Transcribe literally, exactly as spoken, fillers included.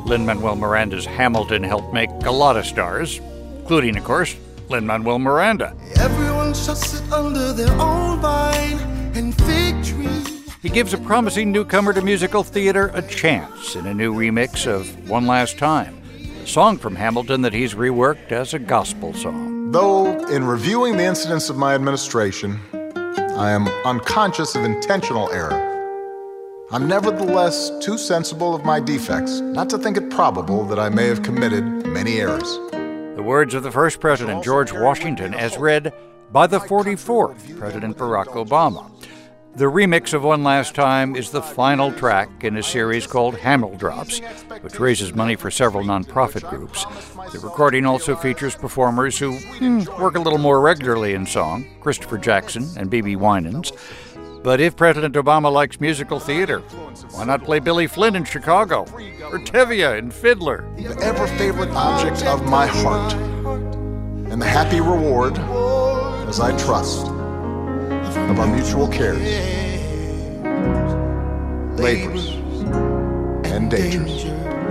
Lin-Manuel Miranda's Hamilton helped make a lot of stars, including, of course, Lin-Manuel Miranda. Everyone shall sit under their own vine and fig tree. He gives a promising newcomer to musical theater a chance in a new remix of One Last Time, a song from Hamilton that he's reworked as a gospel song. Though, in reviewing the incidents of my administration, I am unconscious of intentional error, I'm nevertheless too sensible of my defects not to think it probable that I may have committed many errors. The words of the first president, George Washington, as read by the forty-fourth President Barack Obama. The remix of One Last Time is the final track in a series called Hamil Drops, which raises money for several nonprofit groups. The recording also features performers who hmm, work a little more regularly in song, Christopher Jackson and B B Winans. But if President Obama likes musical theater, why not play Billy Flynn in Chicago or Tevye in Fiddler? The ever-favorite object of my heart, and the happy reward, as I trust, of our mutual cares, labors, and dangers.